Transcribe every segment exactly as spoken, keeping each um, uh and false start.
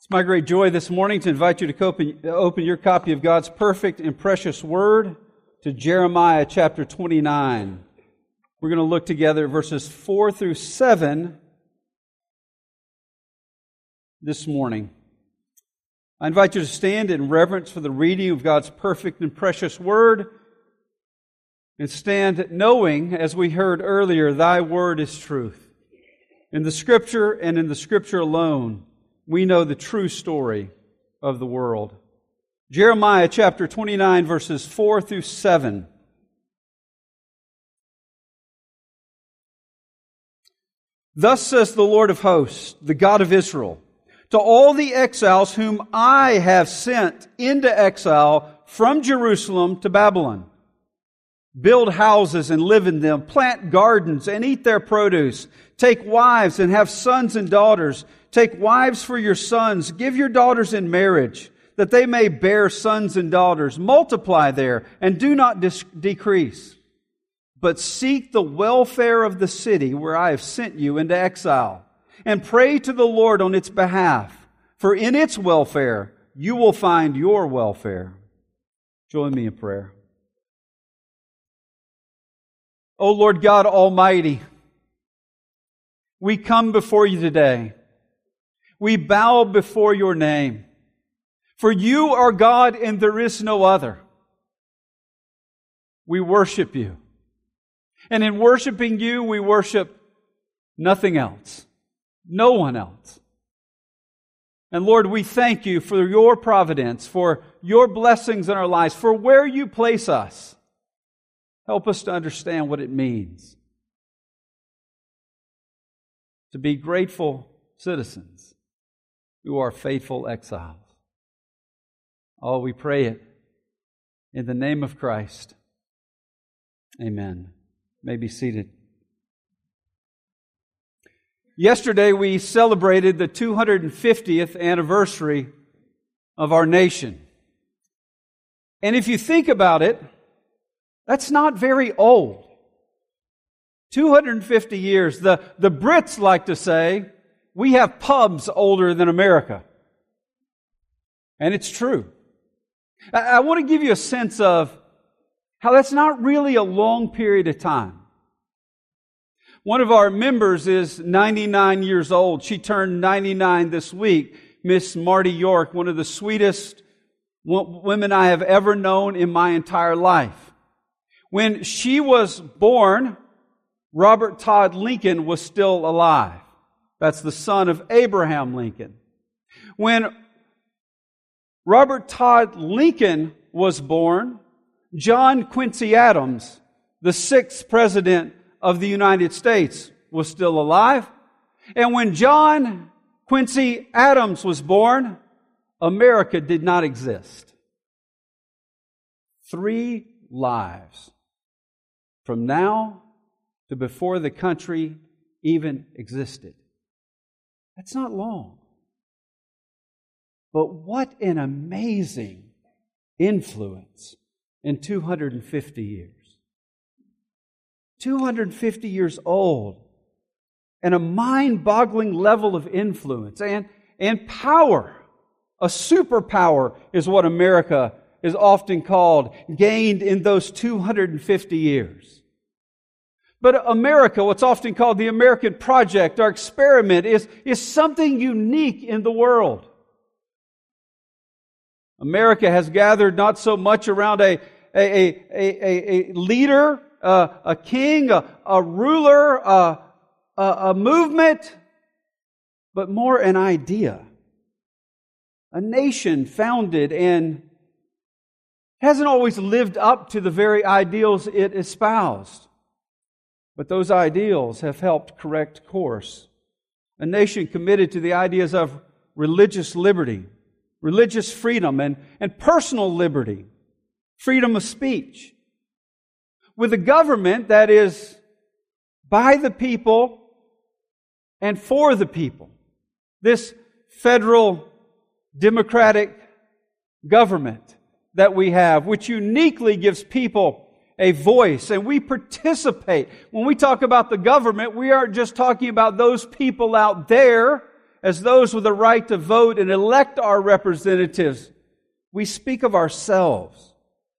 It's my great joy this morning to invite you to open, open your copy of God's perfect and precious Word to Jeremiah chapter twenty-nine. We're going to look together at verses four through seven this morning. I invite you to stand in reverence for the reading of God's perfect and precious Word, and stand knowing, as we heard earlier, Thy Word is truth. In the Scripture and in the Scripture alone, we know the true story of the world. Jeremiah chapter twenty-nine, verses four through seven. Thus says the Lord of hosts, the God of Israel, to all the exiles whom I have sent into exile from Jerusalem to Babylon. Build houses and live in them, plant gardens and eat their produce, take wives and have sons and daughters, take wives for your sons, give your daughters in marriage, that they may bear sons and daughters, multiply there and do not dis- decrease. But seek the welfare of the city where I have sent you into exile, and pray to the Lord on its behalf, for in its welfare you will find your welfare. Join me in prayer. O Lord God Almighty, we come before you today. We bow before your name. For you are God and there is no other. We worship you. And in worshiping you, we worship nothing else. No one else. And Lord, we thank you for your providence, for your blessings in our lives, for where you place us. Help us to understand what it means to be grateful citizens who are faithful exiles. Oh, we pray it in the name of Christ. Amen. You may be seated. Yesterday we celebrated the two hundred fiftieth anniversary of our nation. And if you think about it, that's not very old. two hundred fifty years. The, the Brits like to say, we have pubs older than America. And it's true. I, I want to give you a sense of how that's not really a long period of time. One of our members is ninety-nine years old. She turned ninety-nine this week. Miss Marty York, one of the sweetest women I have ever known in my entire life. When she was born, Robert Todd Lincoln was still alive. That's the son of Abraham Lincoln. When Robert Todd Lincoln was born, John Quincy Adams, the sixth president of the United States, was still alive. And when John Quincy Adams was born, America did not exist. Three lives. From now to before the country even existed. That's not long. But what an amazing influence in two hundred fifty years. two hundred fifty years old. And a mind-boggling level of influence and, and power. A superpower is what America is often called, gained in those two hundred fifty years. But America, what's often called the American project, our experiment, is, is something unique in the world. America has gathered not so much around a, a, a, a, a leader, uh, a king, a, a ruler, a, a, a movement, but more an idea. A nation founded and hasn't always lived up to the very ideals it espoused. But those ideals have helped correct course. A nation committed to the ideas of religious liberty, religious freedom, and, and personal liberty, freedom of speech. With a government that is by the people and for the people. This federal democratic government that we have, which uniquely gives people a voice, and we participate. When we talk about the government, we aren't just talking about those people out there as those with the right to vote and elect our representatives, we speak of ourselves.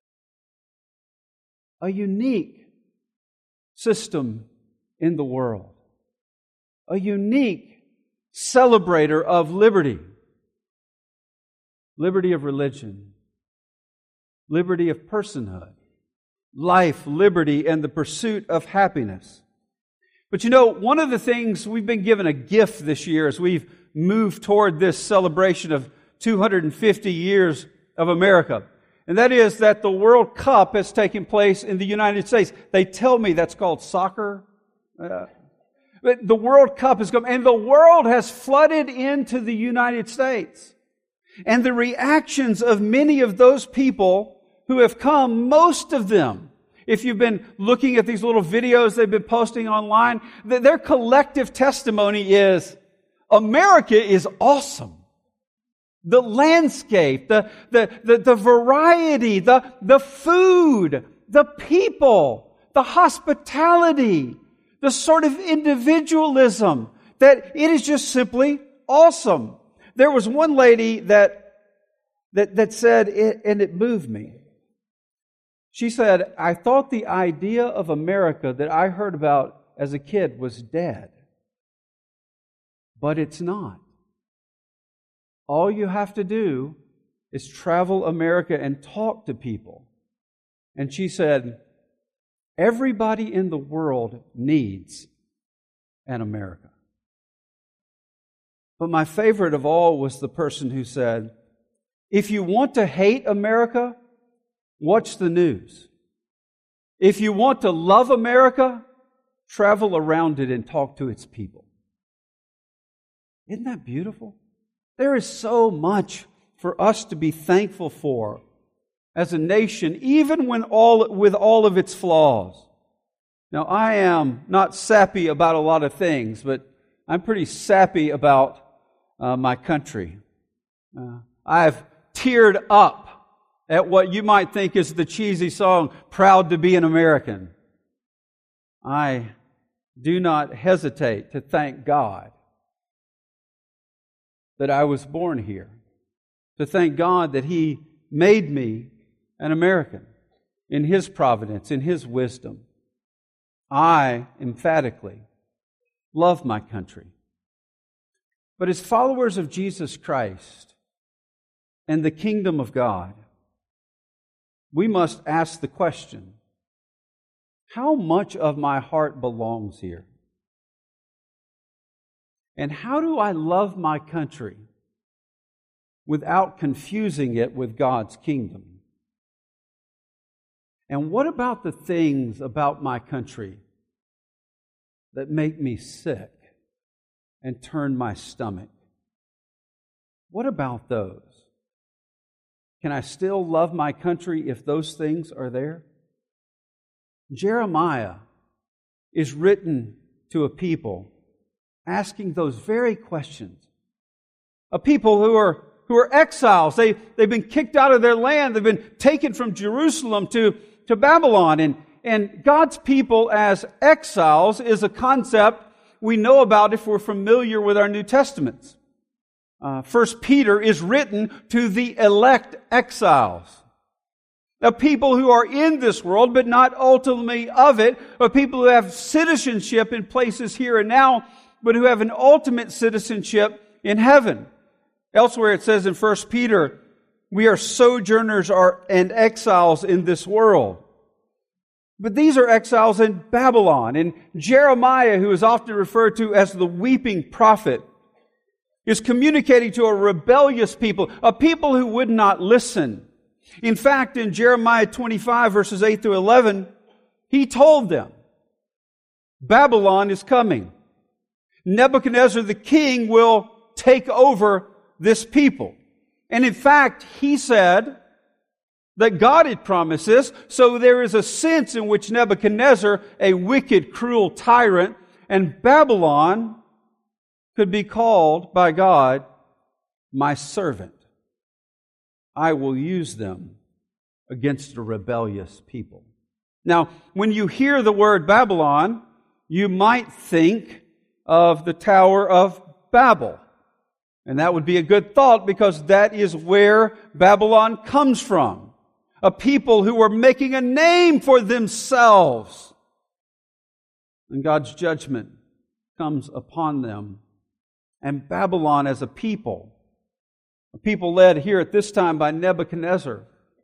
A unique system in the world. A unique celebrator of liberty. Liberty of religion. Liberty of personhood. Life, liberty, and the pursuit of happiness. But you know, one of the things we've been given a gift this year as we've moved toward this celebration of two hundred fifty years of America. And that is that the World Cup has taken place in the United States. They tell me that's called soccer. Uh, but the World Cup has come, and the world has flooded into the United States. And the reactions of many of those people who have come, most of them, if you've been looking at these little videos they've been posting online, their collective testimony is, America is awesome. The landscape, the, the, the, the variety, the, the food, the people, the hospitality, the sort of individualism, that it is just simply awesome. There was one lady that, that, that said, it, and it moved me. She said, I thought the idea of America that I heard about as a kid was dead. But it's not. All you have to do is travel America and talk to people. And she said, everybody in the world needs an America. But my favorite of all was the person who said, if you want to hate America, watch the news. If you want to love America, travel around it and talk to its people. Isn't that beautiful? There is so much for us to be thankful for as a nation, even when all with all of its flaws. Now, I am not sappy about a lot of things, but I'm pretty sappy about uh, my country. Uh, I've teared up at what you might think is the cheesy song, Proud to be an American. I do not hesitate to thank God that I was born here, to thank God that He made me an American in His providence, in His wisdom. I emphatically love my country. But as followers of Jesus Christ and the kingdom of God, we must ask the question, how much of my heart belongs here? And how do I love my country without confusing it with God's kingdom? And what about the things about my country that make me sick and turn my stomach? What about those? Can I still love my country if those things are there? Jeremiah is written to a people asking those very questions. A people who are who are exiles. They, they've been kicked out of their land. They've been taken from Jerusalem to, to Babylon. And, and God's people as exiles is a concept we know about if we're familiar with our New Testaments. Uh, First Peter is written to the elect exiles. A people who are in this world, but not ultimately of it. A people who have citizenship in places here and now, but who have an ultimate citizenship in heaven. Elsewhere it says in First Peter, we are sojourners and exiles in this world. But these are exiles in Babylon. And Jeremiah, who is often referred to as the weeping prophet, is communicating to a rebellious people, a people who would not listen. In fact, in Jeremiah twenty-five, verses eight through eleven, he told them, Babylon is coming. Nebuchadnezzar the king will take over this people. And in fact, he said that God had promised this, so there is a sense in which Nebuchadnezzar, a wicked, cruel tyrant, and Babylon could be called by God, my servant. I will use them against a rebellious people. Now, when you hear the word Babylon, you might think of the Tower of Babel. And that would be a good thought because that is where Babylon comes from. A people who were making a name for themselves. And God's judgment comes upon them. And Babylon as a people, a people led here at this time by Nebuchadnezzar,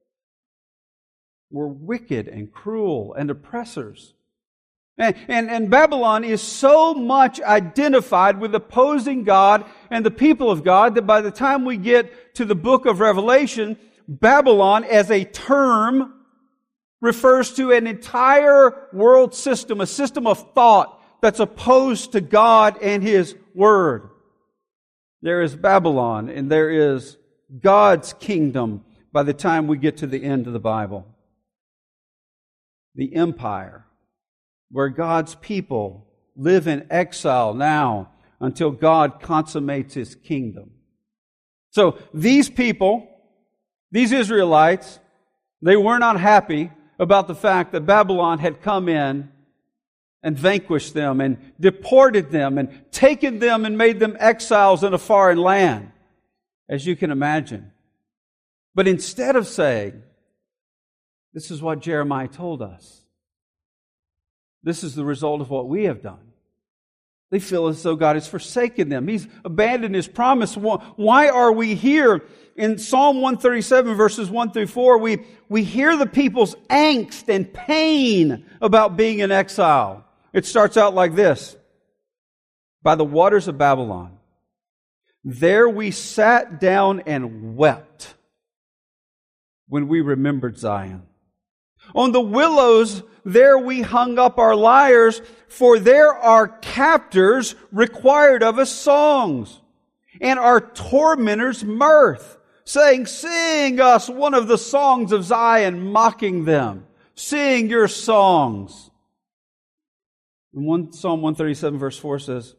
were wicked and cruel and oppressors. And, and, and Babylon is so much identified with opposing God and the people of God that by the time we get to the book of Revelation, Babylon as a term refers to an entire world system, a system of thought that's opposed to God and His Word. There is Babylon and there is God's kingdom by the time we get to the end of the Bible. The empire, where God's people live in exile now until God consummates His kingdom. So these people, these Israelites, they were not happy about the fact that Babylon had come in and vanquished them and deported them and taken them and made them exiles in a foreign land, as you can imagine. But instead of saying, this is what Jeremiah told us, this is the result of what we have done. They feel as though God has forsaken them. He's abandoned His promise. Why are we here? In Psalm one thirty-seven, verses one through four, we, we hear the people's angst and pain about being in exile. It starts out like this. By the waters of Babylon, there we sat down and wept when we remembered Zion. On the willows, there we hung up our lyres, for there our captors required of us songs, and our tormentors mirth, saying, sing us one of the songs of Zion, mocking them. Sing your songs. And one, Psalm one thirty-seven verse four says,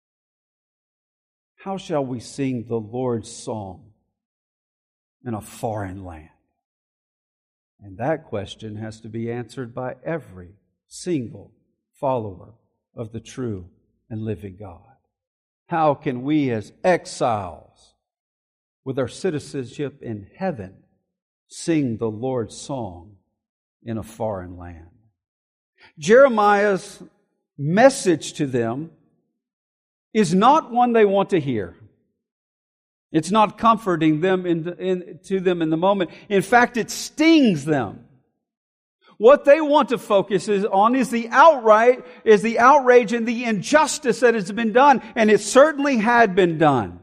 how shall we sing the Lord's song in a foreign land? And that question has to be answered by every single follower of the true and living God. How can we as exiles, with our citizenship in heaven, sing the Lord's song in a foreign land? Jeremiah's message to them is not one they want to hear. It's not comforting them in, in, to them in the moment. In fact, it stings them. What they want to focus is on is the outright, is the outrage and the injustice that has been done, and it certainly had been done.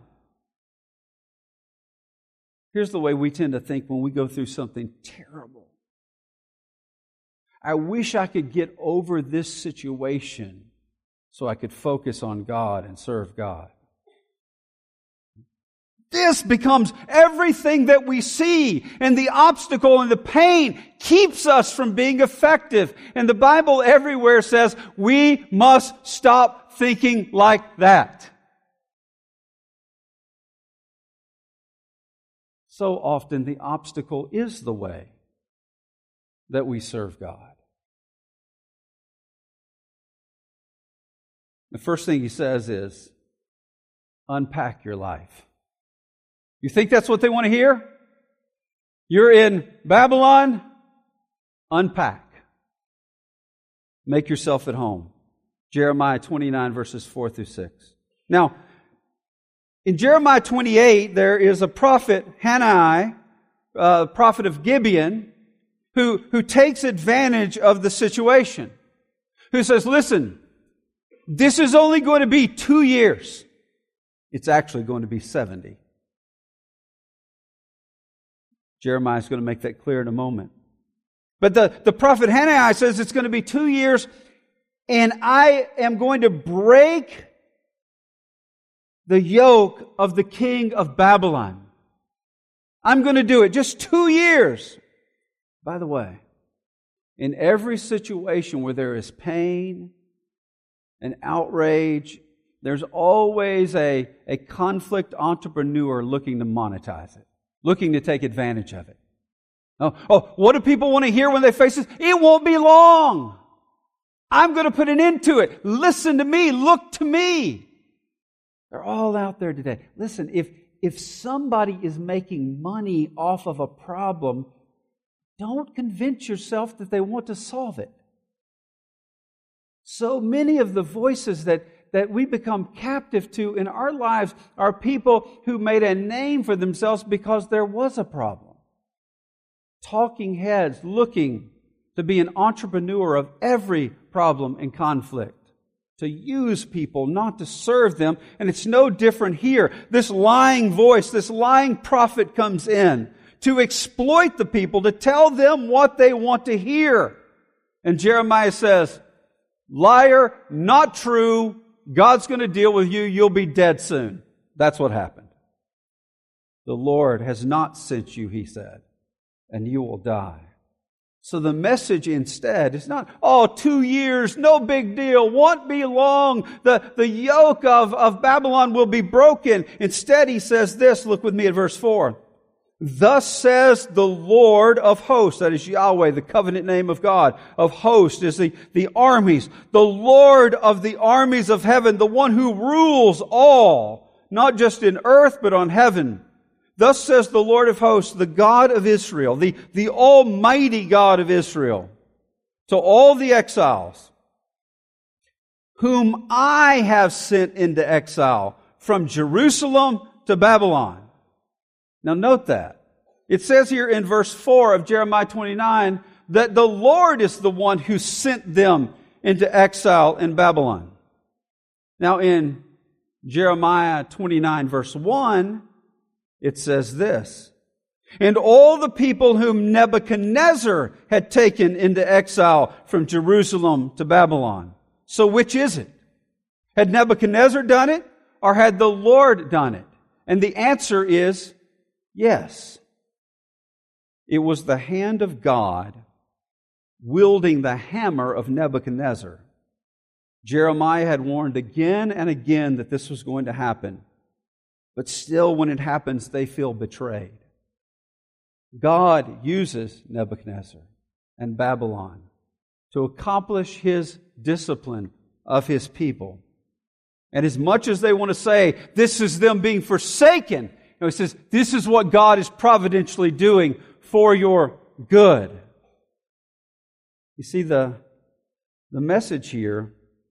Here's the way we tend to think when we go through something terrible. I wish I could get over this situation so I could focus on God and serve God. This becomes everything that we see, and the obstacle and the pain keeps us from being effective. And the Bible everywhere says we must stop thinking like that. So often the obstacle is the way that we serve God. The first thing he says is, unpack your life. You think that's what they want to hear? You're in Babylon? Unpack. Make yourself at home. Jeremiah twenty-nine, verses four through six. Now, in Jeremiah twenty-eight, there is a prophet, Hanani, uh, prophet of Gibeon, who, who takes advantage of the situation. Who says, listen, this is only going to be two years. It's actually going to be seventy. Jeremiah is going to make that clear in a moment. But the, the prophet Hanani says it's going to be two years, and I am going to break the yoke of the king of Babylon. I'm going to do it. Just two years. By the way, in every situation where there is pain and outrage, there's always a, a conflict entrepreneur looking to monetize it, looking to take advantage of it. Oh, oh, what do people want to hear when they face this? It won't be long. I'm going to put an end to it. Listen to me. Look to me. They're all out there today. Listen, if, if somebody is making money off of a problem, don't convince yourself that they want to solve it. So many of the voices that, that we become captive to in our lives are people who made a name for themselves because there was a problem. Talking heads looking to be an entrepreneur of every problem and conflict. To use people, not to serve them. And it's no different here. This lying voice, this lying prophet comes in to exploit the people, to tell them what they want to hear. And Jeremiah says, liar, not true. God's going to deal with you. You'll be dead soon. That's what happened. The Lord has not sent you, he said, and you will die. So the message instead is not, oh, two years, no big deal, won't be long. The, the yoke of, of Babylon will be broken. Instead, he says this, look with me at verse four. Thus says the Lord of hosts, that is Yahweh, the covenant name of God, of hosts is the, the armies, the Lord of the armies of heaven, the one who rules all, not just in earth, but on heaven. Thus says the Lord of hosts, the God of Israel, the, the almighty God of Israel, to all the exiles, whom I have sent into exile from Jerusalem to Babylon. Now note that. It says here in verse four of Jeremiah twenty-nine that the Lord is the one who sent them into exile in Babylon. Now in Jeremiah twenty-nine verse one, it says this, and all the people whom Nebuchadnezzar had taken into exile from Jerusalem to Babylon. So which is it? Had Nebuchadnezzar done it, or had the Lord done it? And the answer is yes. It was the hand of God wielding the hammer of Nebuchadnezzar. Jeremiah had warned again and again that this was going to happen. But still, when it happens, they feel betrayed. God uses Nebuchadnezzar and Babylon to accomplish His discipline of His people. And as much as they want to say, this is them being forsaken, you know, He says, this is what God is providentially doing for your good. You see, the, the message here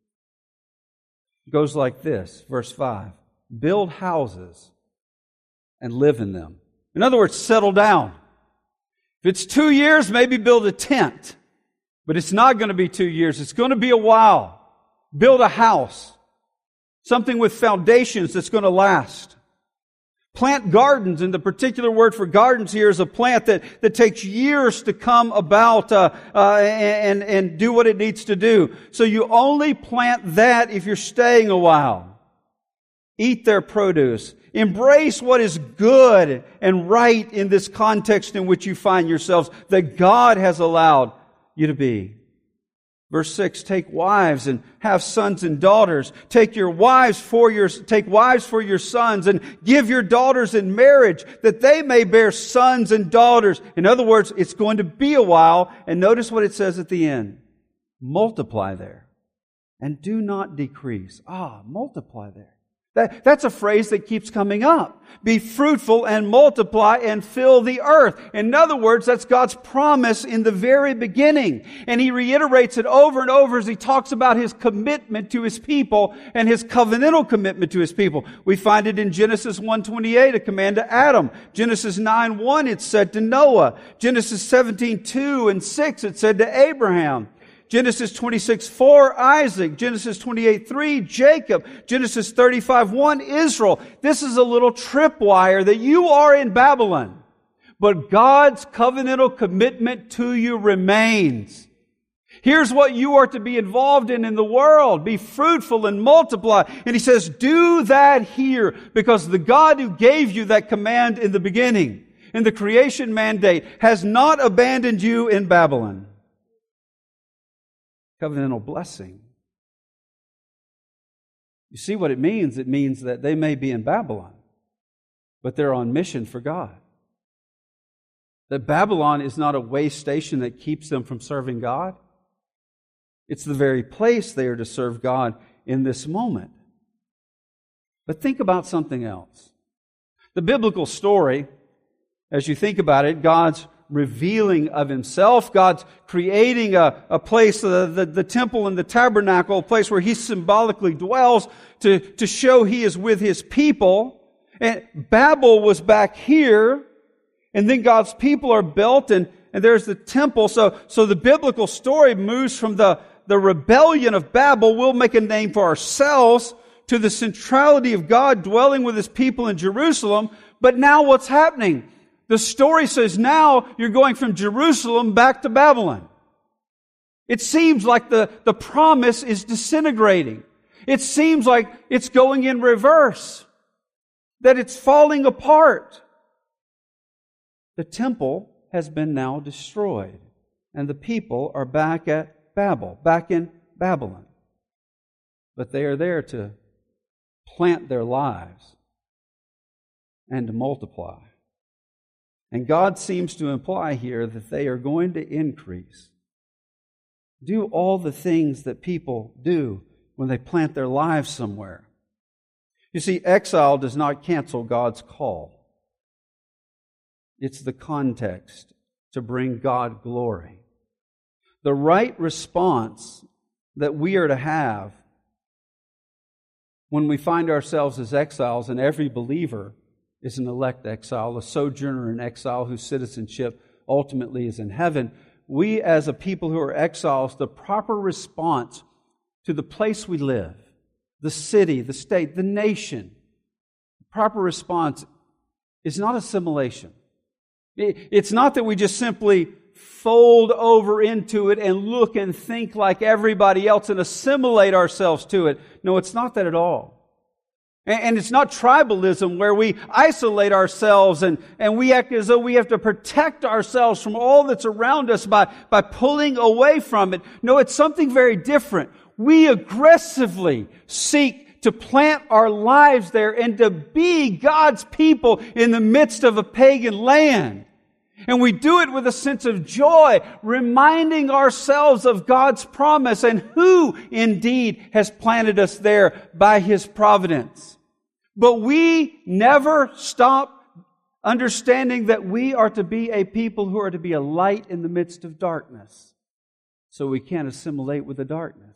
goes like this, verse five. Build houses and live in them. In other words, settle down. If it's two years, maybe build a tent. But it's not going to be two years. It's going to be a while. Build a house. Something with foundations that's going to last. Plant gardens, and the particular word for gardens here is a plant that, that takes years to come about uh, uh, and, and do what it needs to do. So you only plant that if you're staying a while. Eat their produce. Embrace what is good and right in this context in which you find yourselves, that God has allowed you to be. Verse six, take wives and have sons and daughters. Take your wives for your, take wives for your sons and give your daughters in marriage that they may bear sons and daughters. In other words, it's going to be a while. And notice what it says at the end. Multiply there and do not decrease. Ah, multiply there. That, that's a phrase that keeps coming up. Be fruitful and multiply and fill the earth. In other words, that's God's promise in the very beginning. And He reiterates it over and over as He talks about His commitment to His people and His covenantal commitment to His people. We find it in Genesis one twenty-eight, a command to Adam. Genesis nine one, it's said to Noah. Genesis seventeen two and six, it said to Abraham. Genesis twenty-six four, Isaac. Genesis twenty-eight three, Jacob. Genesis thirty-five one, Israel. This is a little tripwire that you are in Babylon. But God's covenantal commitment to you remains. Here's what you are to be involved in in the world. Be fruitful and multiply. And He says, do that here, because the God who gave you that command in the beginning, in the creation mandate, has not abandoned you in Babylon. Covenantal blessing. You see what it means? It means that they may be in Babylon, but they're on mission for God. That Babylon is not a way station that keeps them from serving God. It's the very place they are to serve God in this moment. But think about something else. The biblical story, as you think about it, God's revealing of Himself, God's creating a, a place, the, the, the temple and the tabernacle, a place where He symbolically dwells to, to show He is with His people. And Babel was back here, and then God's people are built, and, and there's the temple. So, so the biblical story moves from the, the rebellion of Babel, we'll make a name for ourselves, to the centrality of God dwelling with His people in Jerusalem. But now what's happening? The story says now you're going from Jerusalem back to Babylon. It seems like the, the promise is disintegrating. It seems like it's going in reverse. That it's falling apart. The temple has been now destroyed. And the people are back at Babel, back in Babylon. But they are there to plant their lives and to multiply. And God seems to imply here that they are going to increase. Do all the things that people do when they plant their lives somewhere. You see, exile does not cancel God's call. It's the context to bring God glory. The right response that we are to have when we find ourselves as exiles, and every believer is an elect exile, a sojourner in exile whose citizenship ultimately is in heaven. We as a people who are exiles, the proper response to the place we live, the city, the state, the nation, the proper response is not assimilation. It's not that we just simply fold over into it and look and think like everybody else and assimilate ourselves to it. No, it's not that at all. And it's not tribalism where we isolate ourselves and, and we act as though we have to protect ourselves from all that's around us by, by pulling away from it. No, it's something very different. We aggressively seek to plant our lives there and to be God's people in the midst of a pagan land. And we do it with a sense of joy, reminding ourselves of God's promise and who indeed has planted us there by His providence. But we never stop understanding that we are to be a people who are to be a light in the midst of darkness. So we can't assimilate with the darkness.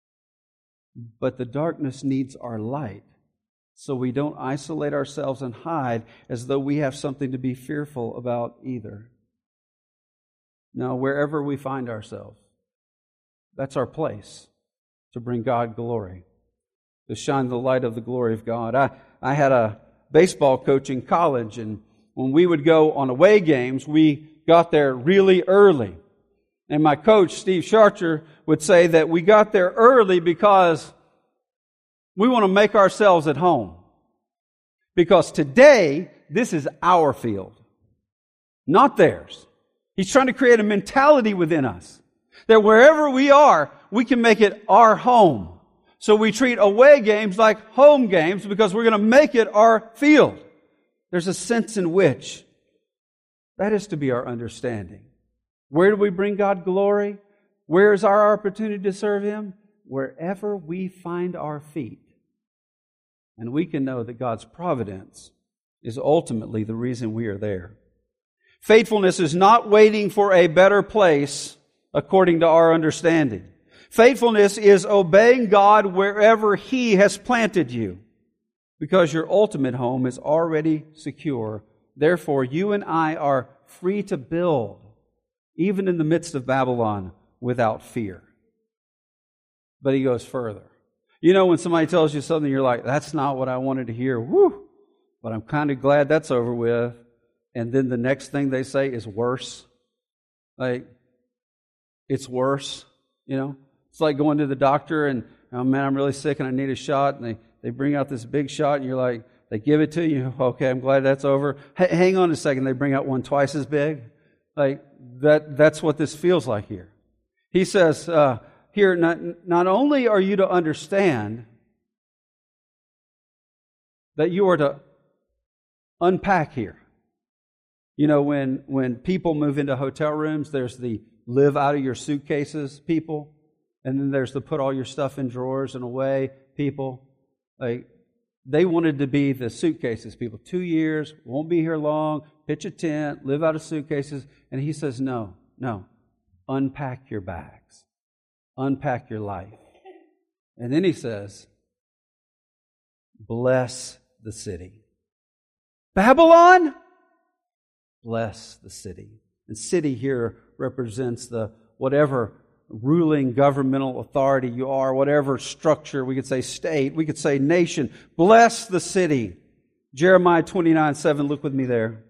But the darkness needs our light. So we don't isolate ourselves and hide as though we have something to be fearful about either. Now, wherever we find ourselves, that's our place to bring God glory, to shine the light of the glory of God. I, I had a baseball coach in college, and when we would go on away games, we got there really early. And my coach, Steve Scharcher, would say that we got there early because we want to make ourselves at home. Because today, this is our field, not theirs. He's trying to create a mentality within us that wherever we are, we can make it our home. So we treat away games like home games because we're going to make it our field. There's a sense in which that is to be our understanding. Where do we bring God glory? Where is our opportunity to serve Him? Wherever we find our feet. And we can know that God's providence is ultimately the reason we are there. Faithfulness is not waiting for a better place according to our understanding. Faithfulness is obeying God wherever He has planted you, because your ultimate home is already secure. Therefore, you and I are free to build, even in the midst of Babylon, without fear. But he goes further. You know, when somebody tells you something, you're like, that's not what I wanted to hear. Woo! But I'm kind of glad that's over with. And then the next thing they say is worse. Like, it's worse, you know? It's like going to the doctor and, oh man, I'm really sick and I need a shot. And they, they bring out this big shot and you're like, they give it to you. Okay, I'm glad that's over. H- hang on a second. They bring out one twice as big. Like, that. that's what this feels like here. He says, uh, here, not, not only are you to understand that you are to unpack here. You know, when, when people move into hotel rooms, there's the live out of your suitcases people, and then there's the put all your stuff in drawers and away people. Like, They wanted to be the suitcases people. Two years, won't be here long, pitch a tent, live out of suitcases. And he says, no, no, unpack your bags. Unpack your life. And then he says, bless the city. Babylon, bless the city. And city here represents the whatever ruling governmental authority you are, whatever structure, we could say state, we could say nation. Bless the city. Jeremiah twenty-nine seven, look with me there.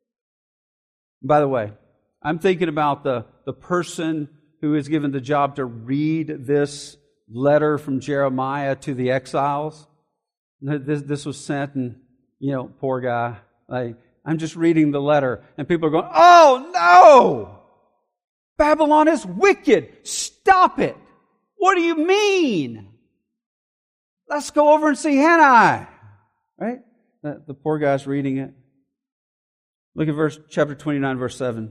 By the way, I'm thinking about the, the person who is given the job to read this letter from Jeremiah to the exiles. This, this was sent, and, you know, poor guy, like, I'm just reading the letter, and people are going, oh no! Babylon is wicked. Stop it. What do you mean? Let's go over and see Hanai. Right? The, the poor guy's reading it. Look at verse chapter twenty-nine, verse seven.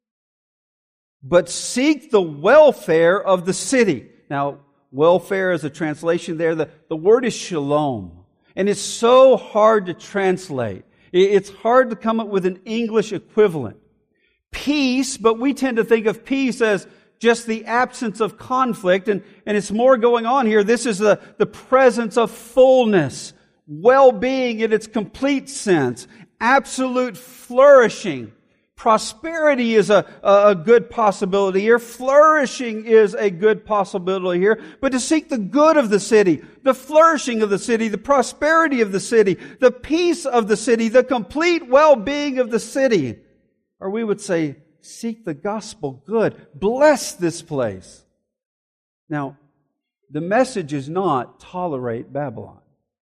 But seek the welfare of the city. Now, welfare is a translation there. The, the word is shalom. And it's so hard to translate. It's hard to come up with an English equivalent. Peace, but we tend to think of peace as just the absence of conflict, and, and it's more going on here. This is the, the presence of fullness, well-being in its complete sense, absolute flourishing. Prosperity is a, a, a good possibility here. Flourishing is a good possibility here. But to seek the good of the city, the flourishing of the city, the prosperity of the city, the peace of the city, the complete well-being of the city. Or we would say, seek the gospel good. Bless this place. Now, the message is not tolerate Babylon.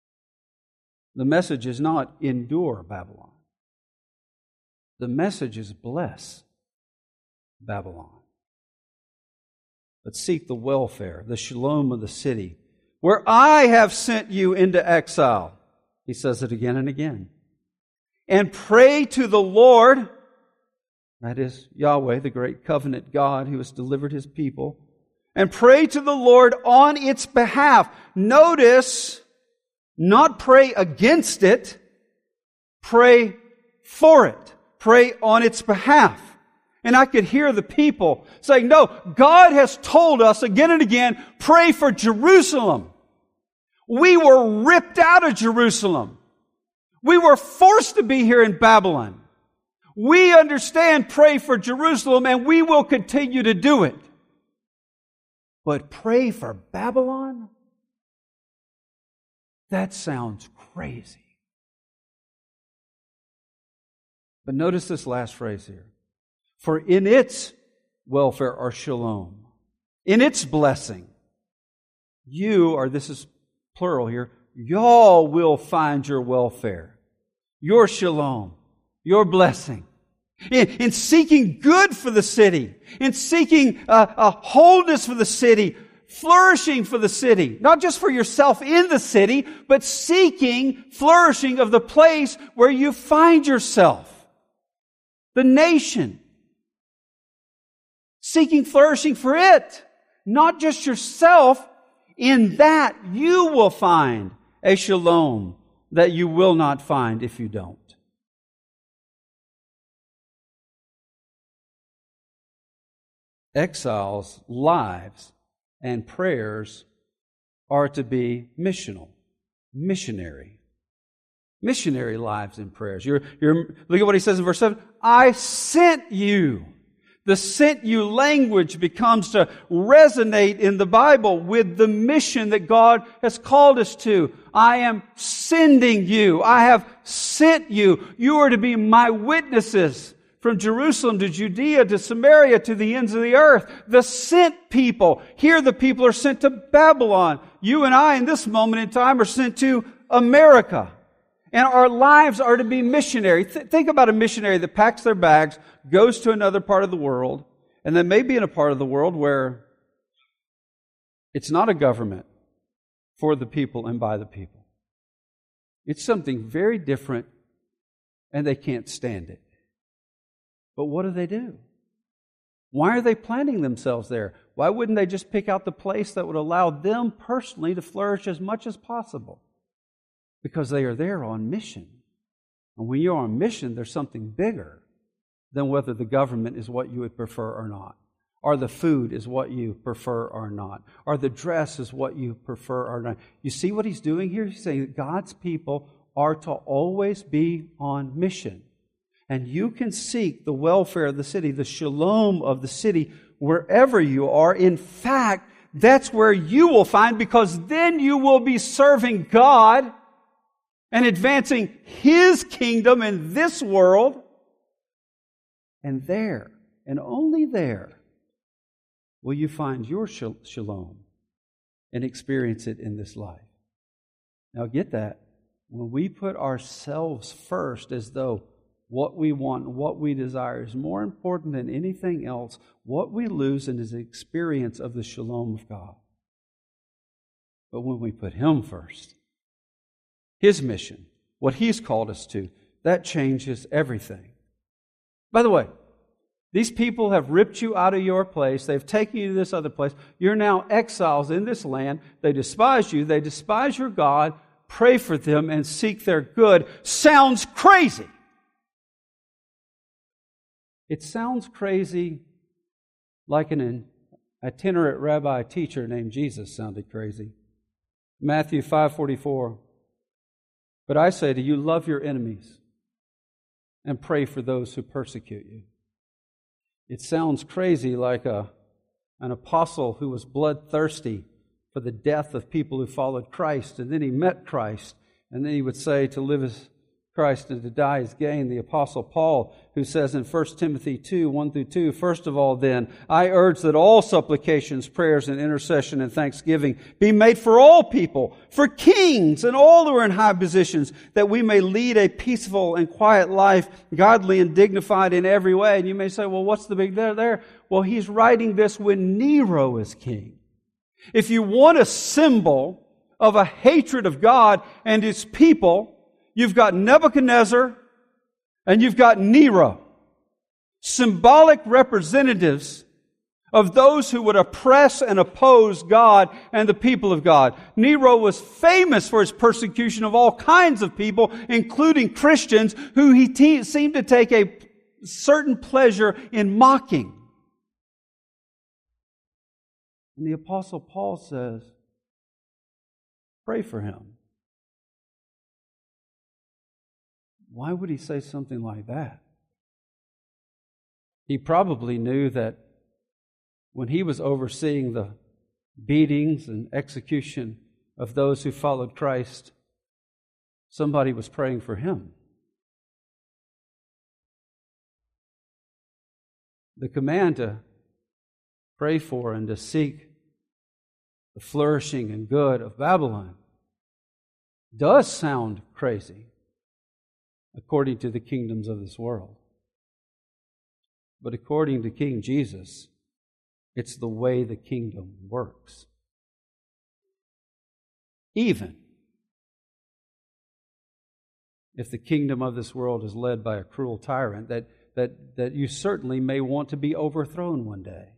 The message is not endure Babylon. The message is bless Babylon. But seek the welfare, the shalom of the city, where I have sent you into exile. He says it again and again. And pray to the Lord. That is Yahweh, the great covenant God who has delivered His people. And pray to the Lord on its behalf. Notice, not pray against it, pray for it. Pray on its behalf. And I could hear the people saying, no, God has told us again and again, pray for Jerusalem. We were ripped out of Jerusalem. We were forced to be here in Babylon. We understand pray for Jerusalem, and we will continue to do it. But pray for Babylon? That sounds crazy. But notice this last phrase here. For in its welfare or shalom, in its blessing, you, or this is plural here, y'all will find your welfare, your shalom, your blessing. In, in seeking good for the city, in seeking uh, a wholeness for the city, flourishing for the city, not just for yourself in the city, but seeking flourishing of the place where you find yourself. The nation. Seeking flourishing for it, not just yourself. In that you will find a shalom that you will not find if you don't. Exiles' lives and prayers are to be missional, missionary. Missionary lives and prayers. You're, you're, look at what he says in verse seven. I sent you. The sent you language becomes to resonate in the Bible with the mission that God has called us to. I am sending you. I have sent you. You are to be my witnesses from Jerusalem to Judea to Samaria to the ends of the earth. The sent people. Here the people are sent to Babylon. You and I in this moment in time are sent to America. And our lives are to be missionary. Th- think about a missionary that packs their bags, goes to another part of the world, and then maybe in a part of the world where it's not a government for the people and by the people. It's something very different, and they can't stand it. But what do they do? Why are they planting themselves there? Why wouldn't they just pick out the place that would allow them personally to flourish as much as possible? because they are there on mission. And when you're on mission, there's something bigger than whether the government is what you would prefer or not, or the food is what you prefer or not, or the dress is what you prefer or not. You see what he's doing here? He's saying that God's people are to always be on mission. And you can seek the welfare of the city, the shalom of the city, wherever you are. In fact, that's where you will find, because then you will be serving God and advancing His kingdom in this world. And there, and only there, will you find your shalom and experience it in this life. Now get that. When we put ourselves first, as though what we want, what we desire is more important than anything else, what we lose in is the experience of the shalom of God. But when we put Him first, His mission, what He's called us to, that changes everything. By the way, these people have ripped you out of your place. They've taken you to this other place. You're now exiles in this land. They despise you. They despise your God. Pray for them and seek their good. Sounds crazy. It sounds crazy like an itinerant rabbi teacher named Jesus sounded crazy. Matthew five forty-four. But I say to you, love your enemies and pray for those who persecute you. It sounds crazy like a, an apostle who was bloodthirsty for the death of people who followed Christ, and then he met Christ, and then he would say to live as Christ and to die as gain. The Apostle Paul, who says in First Timothy two, one through two, first of all then, I urge that all supplications, prayers, and intercession and thanksgiving be made for all people, for kings and all who are in high positions, that we may lead a peaceful and quiet life, godly and dignified in every way. And you may say, well, what's the big deal there? Well, he's writing this when Nero is king. If you want a symbol of a hatred of God and His people, you've got Nebuchadnezzar and you've got Nero. Symbolic representatives of those who would oppress and oppose God and the people of God. Nero was famous for his persecution of all kinds of people, including Christians, who he te- seemed to take a certain pleasure in mocking. And the Apostle Paul says, pray for him. Why would he say something like that? He probably knew that when he was overseeing the beatings and execution of those who followed Christ, somebody was praying for him. The command to pray for and to seek the flourishing and good of Babylon does sound crazy according to the kingdoms of this world. But according to King Jesus, it's the way the kingdom works. Even if the kingdom of this world is led by a cruel tyrant that, that, that you certainly may want to be overthrown one day.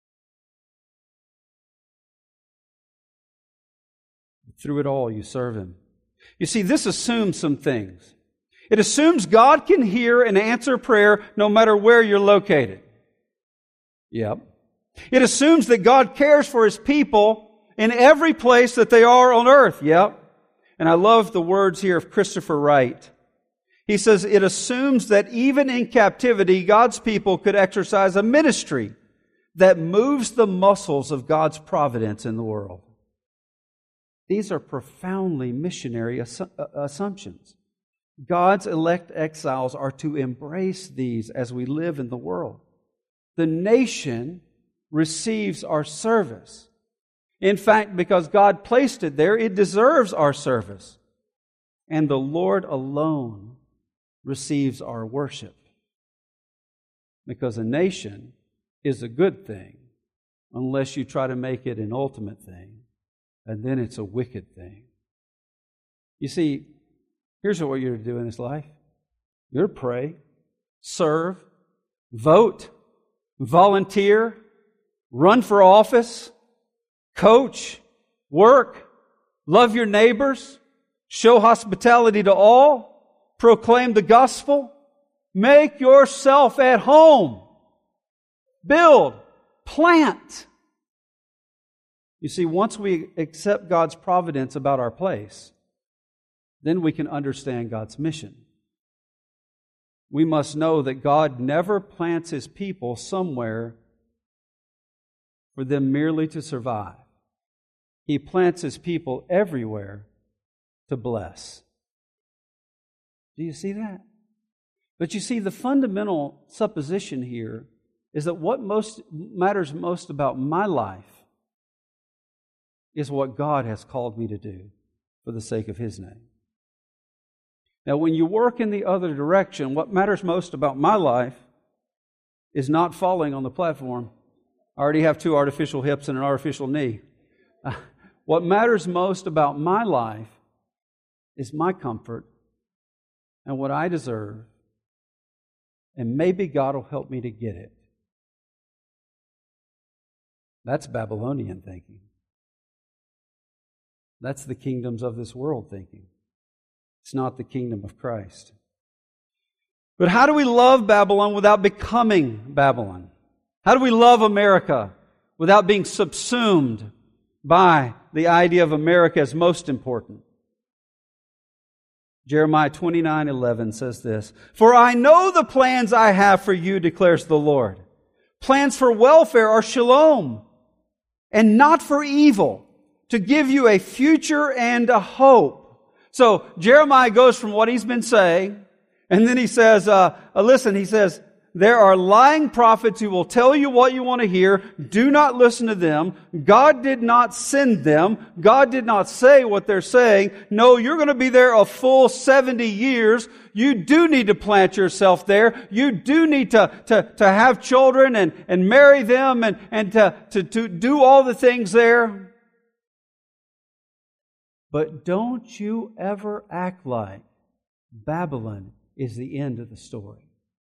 Through it all, you serve Him. You see, this assumes some things. It assumes God can hear and answer prayer no matter where you're located. Yep. It assumes that God cares for His people in every place that they are on earth. Yep. And I love the words here of Christopher Wright. He says, it assumes that even in captivity, God's people could exercise a ministry that moves the muscles of God's providence in the world. These are profoundly missionary assu- assumptions. God's elect exiles are to embrace these as we live in the world. The nation receives our service. In fact, because God placed it there, it deserves our service. And the Lord alone receives our worship. Because a nation is a good thing unless you try to make it an ultimate thing. And then it's a wicked thing. You see, here's what you're to do in this life. You're to pray, serve, vote, volunteer, run for office, coach, work, love your neighbors, show hospitality to all, proclaim the gospel, make yourself at home, build, plant. You see, once we accept God's providence about our place, then we can understand God's mission. We must know that God never plants His people somewhere for them merely to survive. He plants His people everywhere to bless. Do you see that? But you see, the fundamental supposition here is that what most matters most about my life is what God has called me to do for the sake of His name. Now, when you work in the other direction, what matters most about my life is not falling on the platform. I already have two artificial hips and an artificial knee. Uh, what matters most about my life is my comfort and what I deserve, and maybe God will help me to get it. That's Babylonian thinking. That's the kingdoms of this world thinking. It's not the kingdom of Christ. But how do we love Babylon without becoming Babylon? How do we love America without being subsumed by the idea of America as most important? Jeremiah twenty-nine eleven says this, "For I know the plans I have for you, declares the Lord. Plans for welfare are shalom, and not for evil, to give you a future and a hope." So Jeremiah goes from what he's been saying, and then he says, uh, uh, listen, he says, there are lying prophets who will tell you what you want to hear. Do not listen to them. God did not send them. God did not say what they're saying. No, you're going to be there a full seventy years. You do need to plant yourself there. You do need to, to, to have children and, and marry them and, and to, to, to do all the things there. But don't you ever act like Babylon is the end of the story.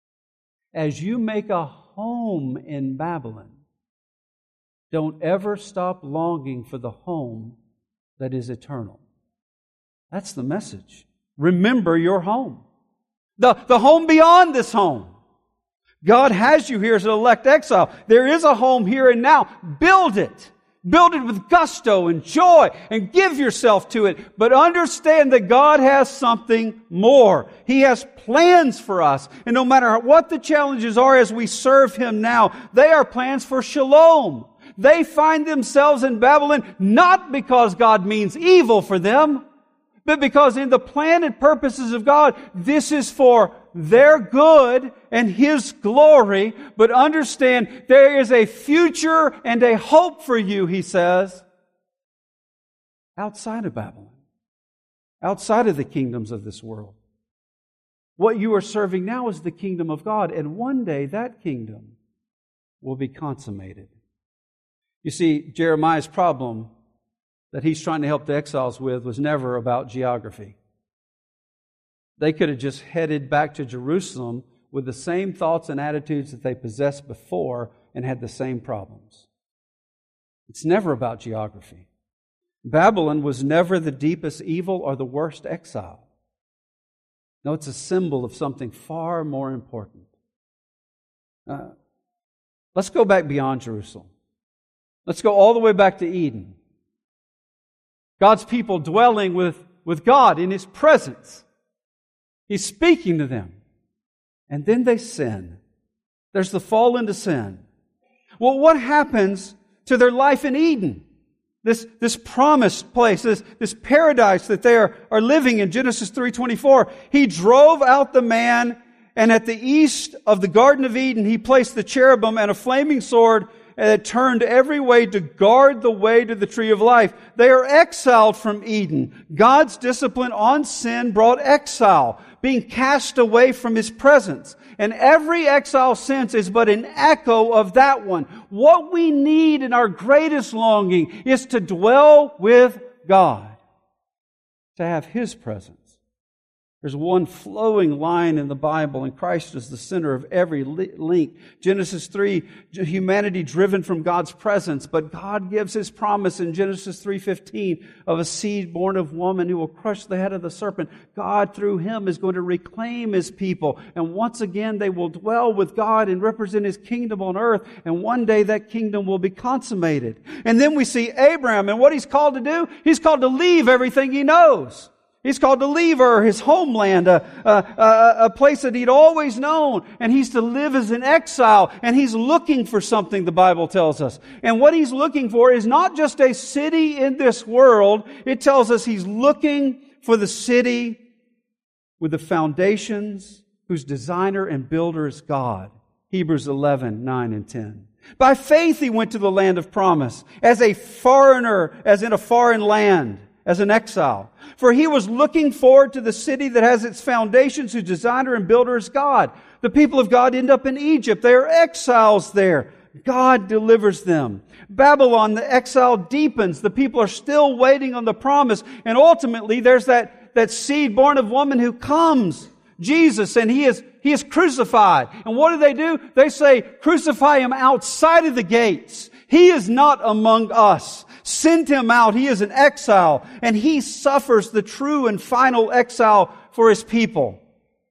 As you make a home in Babylon, don't ever stop longing for the home that is eternal. That's the message. Remember your home. The, the home beyond this home. God has you here as an elect exile. There is a home here and now. Build it. Build it with gusto and joy and give yourself to it. But understand that God has something more. He has plans for us. And no matter what the challenges are as we serve Him now, they are plans for shalom. They find themselves in Babylon not because God means evil for them, but because in the plan and purposes of God, this is for their good and His glory. But understand, there is a future and a hope for you, He says, outside of Babylon, outside of the kingdoms of this world. What you are serving now is the kingdom of God, and one day that kingdom will be consummated. You see, Jeremiah's problem that he's trying to help the exiles with was never about geography. They could have just headed back to Jerusalem with the same thoughts and attitudes that they possessed before and had the same problems. It's never about geography. Babylon was never the deepest evil or the worst exile. No, it's a symbol of something far more important. Uh, let's go back beyond Jerusalem. Let's go all the way back to Eden. God's people dwelling with, with God in His presence. He's speaking to them. And then they sin. There's the fall into sin. Well, what happens to their life in Eden? This, this promised place, this, this paradise that they are, are living in, Genesis three twenty-four. He drove out the man, and at the east of the Garden of Eden, He placed the cherubim and a flaming sword that turned every way to guard the way to the tree of life. They are exiled from Eden. God's discipline on sin brought exile, being cast away from His presence. And every exile since is but an echo of that one. What we need in our greatest longing is to dwell with God, to have His presence. There's one flowing line in the Bible, and Christ is the center of every link. Genesis three, humanity driven from God's presence, but God gives His promise in Genesis three fifteen of a seed born of woman who will crush the head of the serpent. God, through Him, is going to reclaim His people, and once again they will dwell with God and represent His kingdom on earth, and one day that kingdom will be consummated. And then we see Abraham, and what he's called to do? He's called to leave everything he knows. He's called to leave Ur, his homeland, a, a, a, a place that he'd always known. And he's to live as an exile. And he's looking for something, the Bible tells us. And what he's looking for is not just a city in this world. It tells us he's looking for the city with the foundations, whose designer and builder is God. Hebrews eleven, nine and ten. By faith he went to the land of promise, as a foreigner, as in a foreign land, as an exile. For he was looking forward to the city that has its foundations, whose designer and builder is God. The people of God end up in Egypt. They are exiles there. God delivers them. Babylon, the exile deepens. The people are still waiting on the promise. And ultimately, there's that, that seed born of woman who comes, Jesus, and He is, He is crucified. And what do they do? They say, crucify Him outside of the gates. He is not among us. Send Him out. He is an exile, and He suffers the true and final exile for His people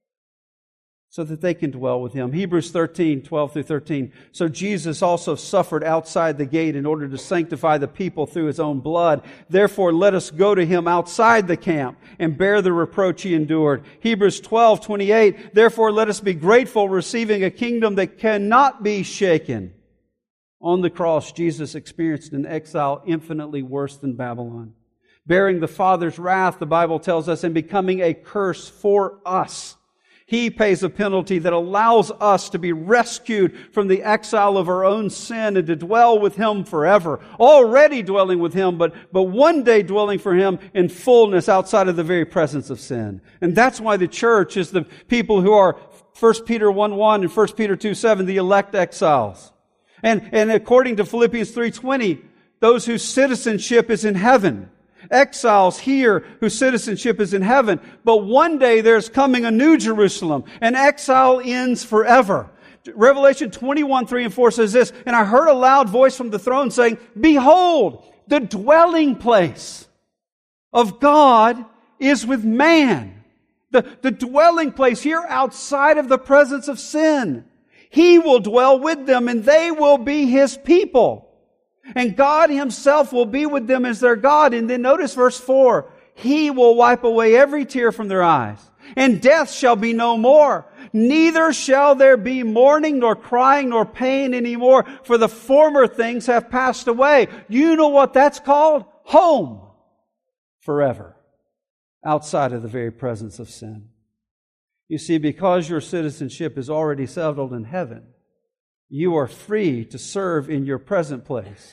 so that they can dwell with Him. Hebrews thirteen, twelve through thirteen. So Jesus also suffered outside the gate in order to sanctify the people through His own blood. Therefore, let us go to Him outside the camp and bear the reproach He endured. Hebrews twelve, twenty-eight. Therefore, let us be grateful, receiving a kingdom that cannot be shaken. On the cross, Jesus experienced an exile infinitely worse than Babylon. Bearing the Father's wrath, the Bible tells us, and becoming a curse for us. He pays a penalty that allows us to be rescued from the exile of our own sin and to dwell with Him forever. Already dwelling with Him, but, but one day dwelling for Him in fullness outside of the very presence of sin. And that's why the church is the people who are First Peter one one and First Peter two seven, the elect exiles. And, and according to Philippians three twenty, those whose citizenship is in heaven. Exiles here whose citizenship is in heaven. But one day there's coming a new Jerusalem. And exile ends forever. Revelation twenty-one, three and four says this, and I heard a loud voice from the throne saying, behold, the dwelling place of God is with man. The, the dwelling place here outside of the presence of sin. He will dwell with them, and they will be His people. And God Himself will be with them as their God. And then notice verse four. He will wipe away every tear from their eyes. And death shall be no more. Neither shall there be mourning, nor crying, nor pain anymore. For the former things have passed away. You know what that's called? Home. Forever. Outside of the very presence of sin. You see, because your citizenship is already settled in heaven, you are free to serve in your present place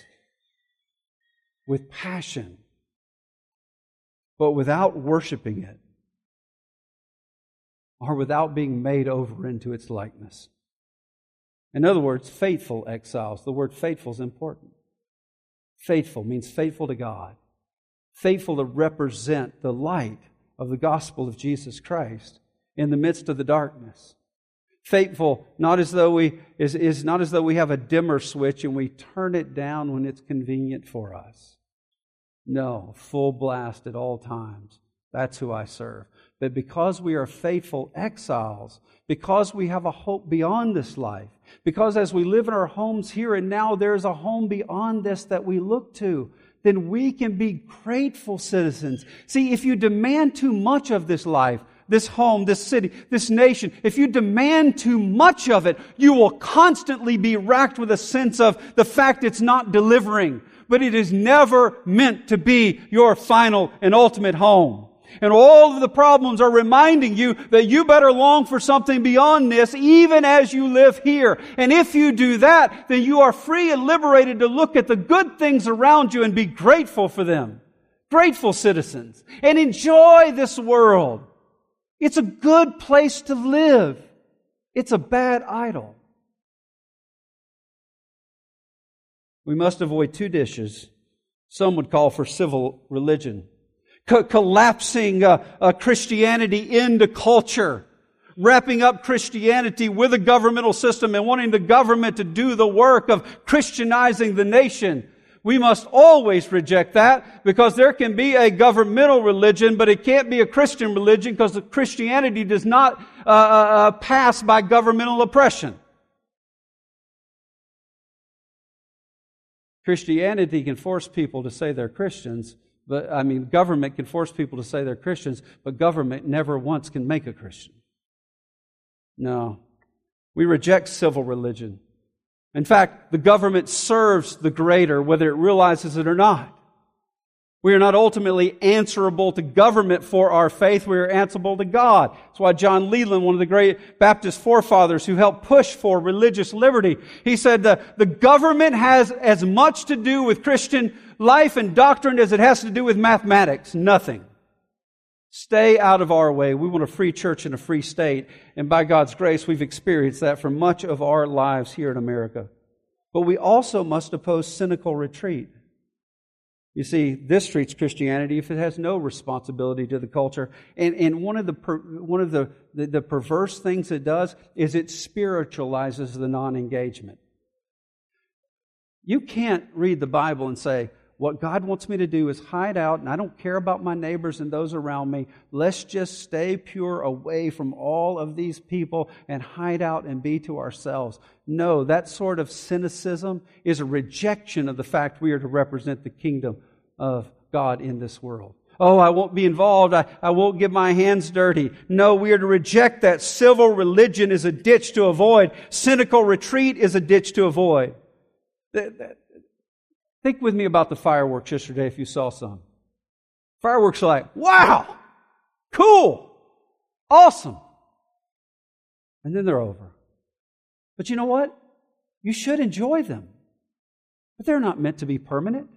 with passion, but without worshiping it or without being made over into its likeness. In other words, faithful exiles. The word faithful is important. Faithful means faithful to God. Faithful to represent the light of the gospel of Jesus Christ in the midst of the darkness. Faithful, not as though we is, is not as though we have a dimmer switch and we turn it down when it's convenient for us. No, full blast at all times. That's who I serve. But because we are faithful exiles, because we have a hope beyond this life, because as we live in our homes here and now, there's a home beyond this that we look to, then we can be grateful citizens. See, if you demand too much of this life, this home, this city, this nation, if you demand too much of it, you will constantly be racked with a sense of the fact it's not delivering. But it is never meant to be your final and ultimate home. And all of the problems are reminding you that you better long for something beyond this, even as you live here. And if you do that, then you are free and liberated to look at the good things around you and be grateful for them. Grateful citizens. And enjoy this world. It's a good place to live. It's a bad idol. We must avoid two dishes some would call for civil religion. co- collapsing uh, uh, Christianity into culture, wrapping up Christianity with a governmental system and wanting the government to do the work of Christianizing the nation. We must always reject that, because there can be a governmental religion, but it can't be a Christian religion, because the Christianity does not uh, uh, pass by governmental oppression. Christianity can force people to say they're Christians, but I mean, government can force people to say they're Christians, but government never once can make a Christian. No. We reject civil religion. In fact, the government serves the greater, whether it realizes it or not. We are not ultimately answerable to government for our faith. We are answerable to God. That's why John Leland, one of the great Baptist forefathers who helped push for religious liberty, he said the, the government has as much to do with Christian life and doctrine as it has to do with mathematics. Nothing. Stay out of our way. We want a free church and a free state. And by God's grace, we've experienced that for much of our lives here in America. But we also must oppose cynical retreat. You see, this treats Christianity if it has no responsibility to the culture. And, and one of, the, per, one of the, the, the perverse things it does is it spiritualizes the non-engagement. You can't read the Bible and say, what God wants me to do is hide out, and I don't care about my neighbors and those around me. Let's just stay pure away from all of these people and hide out and be to ourselves. No, that sort of cynicism is a rejection of the fact we are to represent the kingdom of God in this world. Oh, I won't be involved. I, I won't get my hands dirty. No, we are to reject that. Civil religion is a ditch to avoid. Cynical retreat is a ditch to avoid. That, that, Think with me about the fireworks yesterday if you saw some. Fireworks are like, wow, cool, awesome. And then they're over. But you know what? You should enjoy them. But they're not meant to be permanent.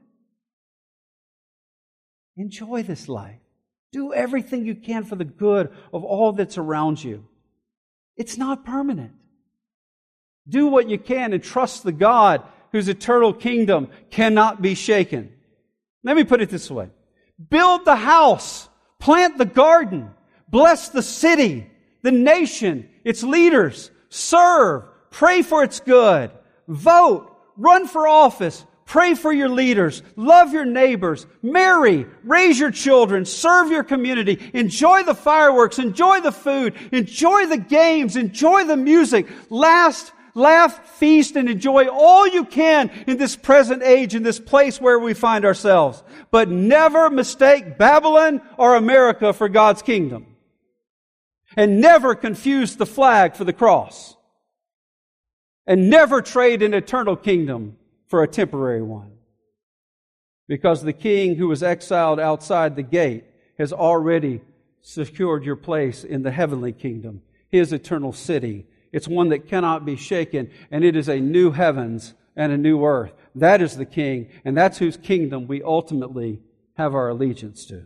Enjoy this life. Do everything you can for the good of all that's around you. It's not permanent. Do what you can and trust the God whose eternal kingdom cannot be shaken. Let me put it this way. Build the house, plant the garden, bless the city, the nation, its leaders, serve, pray for its good, vote, run for office, pray for your leaders, love your neighbors, marry, raise your children, serve your community, enjoy the fireworks, enjoy the food, enjoy the games, enjoy the music, last Laugh, feast, and enjoy all you can in this present age, in this place where we find ourselves. But never mistake Babylon or America for God's kingdom. And never confuse the flag for the cross. And never trade an eternal kingdom for a temporary one. Because the king who was exiled outside the gate has already secured your place in the heavenly kingdom, His eternal city. It's one that cannot be shaken, and it is a new heavens and a new earth. That is the King, and that's whose kingdom we ultimately have our allegiance to.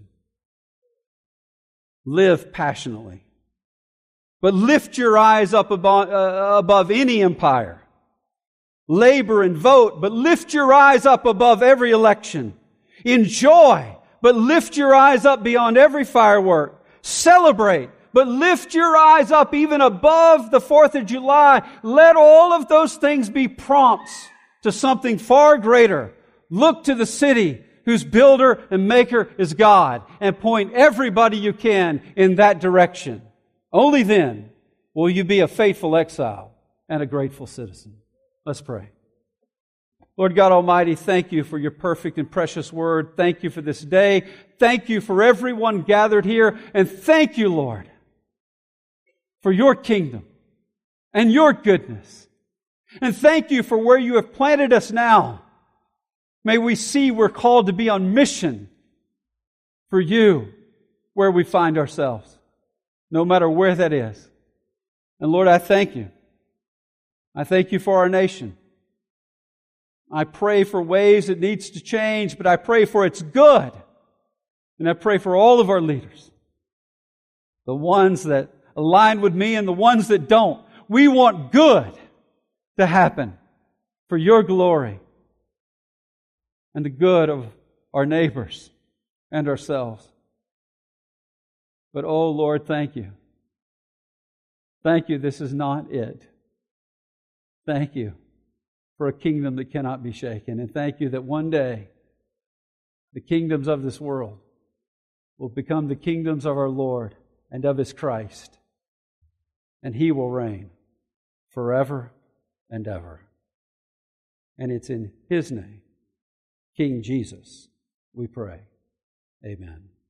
Live passionately. But lift your eyes up above, uh, above any empire. Labor and vote, but lift your eyes up above every election. Enjoy, but lift your eyes up beyond every firework. Celebrate, but lift your eyes up even above the fourth of July. Let all of those things be prompts to something far greater. Look to the city whose builder and maker is God, and point everybody you can in that direction. Only then will you be a faithful exile and a grateful citizen. Let's pray. Lord God Almighty, thank you for your perfect and precious word. Thank you for this day. Thank you for everyone gathered here. And thank you, Lord, for your kingdom and your goodness. And thank you for where you have planted us now. May we see we're called to be on mission for you where we find ourselves, no matter where that is. And Lord, I thank you. I thank you for our nation. I pray for ways it needs to change, but I pray for its good. And I pray for all of our leaders, the ones that align with me and the ones that don't. We want good to happen for your glory and the good of our neighbors and ourselves. But oh Lord, thank you. Thank you, this is not it. Thank you for a kingdom that cannot be shaken. And thank you that one day the kingdoms of this world will become the kingdoms of our Lord and of His Christ. And He will reign forever and ever. And it's in His name, King Jesus, we pray. Amen.